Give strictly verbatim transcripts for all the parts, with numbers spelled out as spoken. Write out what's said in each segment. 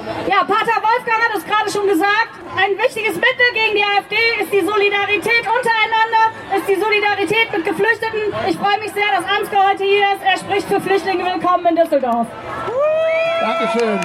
Ja, Pater Wolfgang hat es gerade schon gesagt. Ein wichtiges Mittel gegen die AfD ist die Solidarität untereinander, ist die Solidarität mit Geflüchteten. Ich freue mich sehr, dass Ansgar heute hier ist. Er spricht für Flüchtlinge willkommen in Düsseldorf. Dankeschön.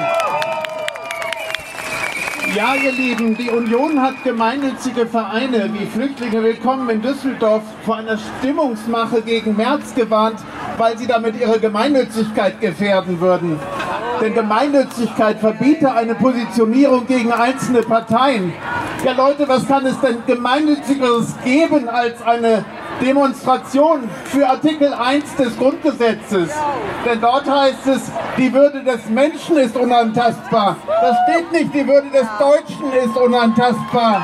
Ja, ihr Lieben, die Union hat gemeinnützige Vereine wie Flüchtlinge willkommen in Düsseldorf vor einer Stimmungsmache gegen Merz gewarnt, weil sie damit ihre Gemeinnützigkeit gefährden würden. Denn Gemeinnützigkeit verbiete eine Positionierung gegen einzelne Parteien. Ja Leute, was kann es denn Gemeinnützigeres geben als eine Demonstration für Artikel eins des Grundgesetzes? Denn dort heißt es, die Würde des Menschen ist unantastbar. Das steht nicht, die Würde des Deutschen ist unantastbar.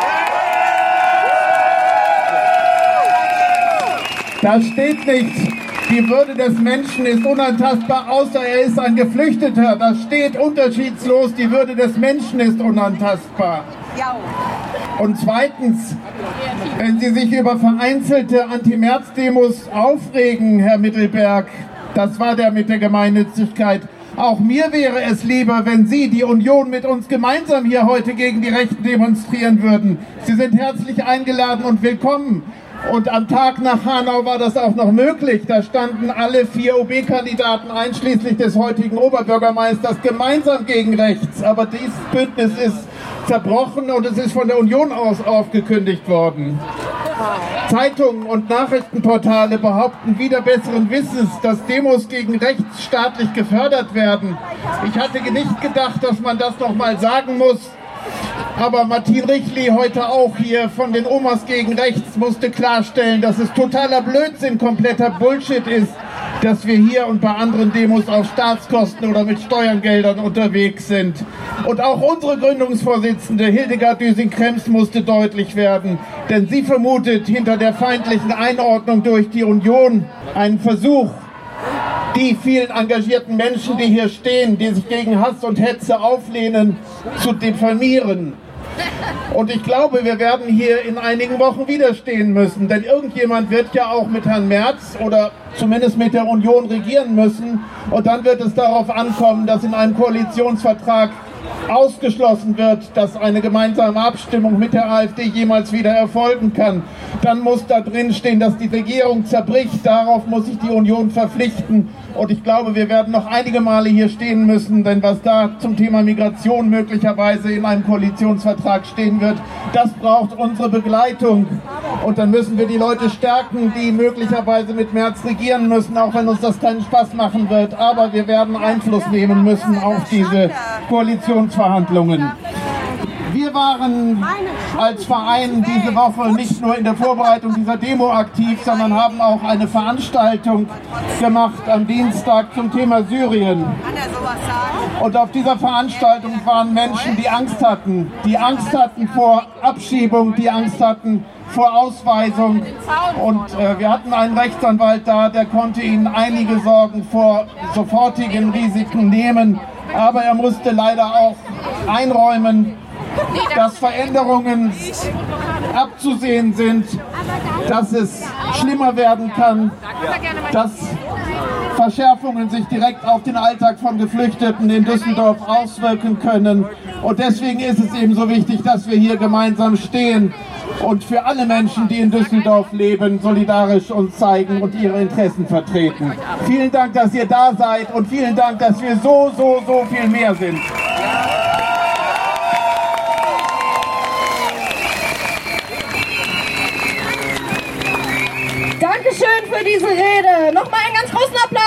Da steht nicht, die Würde des Menschen ist unantastbar, außer er ist ein Geflüchteter. Da steht unterschiedslos, die Würde des Menschen ist unantastbar. Und zweitens, wenn Sie sich über vereinzelte Anti-Merz-Demos aufregen, Herr Mittelberg, das war der mit der Gemeinnützigkeit. Auch mir wäre es lieber, wenn Sie, die Union, mit uns gemeinsam hier heute gegen die Rechten demonstrieren würden. Sie sind herzlich eingeladen und willkommen. Und am Tag nach Hanau war das auch noch möglich. Da standen alle vier O B-Kandidaten einschließlich des heutigen Oberbürgermeisters gemeinsam gegen rechts. Aber dieses Bündnis ist zerbrochen und es ist von der Union aus aufgekündigt worden. Zeitungen und Nachrichtenportale behaupten wieder besseren Wissens, dass Demos gegen rechts staatlich gefördert werden. Ich hatte nicht gedacht, dass man das noch mal sagen muss. Aber Martin Richli, heute auch hier von den Omas gegen rechts, musste klarstellen, dass es totaler Blödsinn, kompletter Bullshit ist, dass wir hier und bei anderen Demos auf Staatskosten oder mit Steuergeldern unterwegs sind. Und auch unsere Gründungsvorsitzende Hildegard Düsing-Krems musste deutlich werden, denn sie vermutet hinter der feindlichen Einordnung durch die Union einen Versuch, die vielen engagierten Menschen, die hier stehen, die sich gegen Hass und Hetze auflehnen, zu diffamieren. Und ich glaube, wir werden hier in einigen Wochen widerstehen müssen, denn irgendjemand wird ja auch mit Herrn Merz oder zumindest mit der Union regieren müssen. Und dann wird es darauf ankommen, dass in einem Koalitionsvertrag ausgeschlossen wird, dass eine gemeinsame Abstimmung mit der AfD jemals wieder erfolgen kann. Dann muss da drin stehen, dass die Regierung zerbricht. Darauf muss sich die Union verpflichten. Und ich glaube, wir werden noch einige Male hier stehen müssen, denn was da zum Thema Migration möglicherweise in einem Koalitionsvertrag stehen wird, das braucht unsere Begleitung. Und dann müssen wir die Leute stärken, die möglicherweise mit Merz regieren müssen, auch wenn uns das keinen Spaß machen wird. Aber wir werden Einfluss nehmen müssen auf diese Koalitionsverhandlungen. Wir waren als Verein diese Woche nicht nur in der Vorbereitung dieser Demo aktiv, sondern haben auch eine Veranstaltung gemacht am Dienstag zum Thema Syrien. Und auf dieser Veranstaltung waren Menschen, die Angst hatten, die Angst hatten vor Abschiebung, die Angst hatten vor Ausweisung. Und äh, wir hatten einen Rechtsanwalt da, der konnte ihnen einige Sorgen vor sofortigen Risiken nehmen. Aber er musste leider auch einräumen, dass Veränderungen abzusehen sind, dass es schlimmer werden kann, dass Verschärfungen sich direkt auf den Alltag von Geflüchteten in Düsseldorf auswirken können. Und deswegen ist es eben so wichtig, dass wir hier gemeinsam stehen und für alle Menschen, die in Düsseldorf leben, solidarisch uns zeigen und ihre Interessen vertreten. Vielen Dank, dass ihr da seid und vielen Dank, dass wir so, so, so viel mehr sind. Dankeschön für diese Rede. Nochmal einen ganz großen Applaus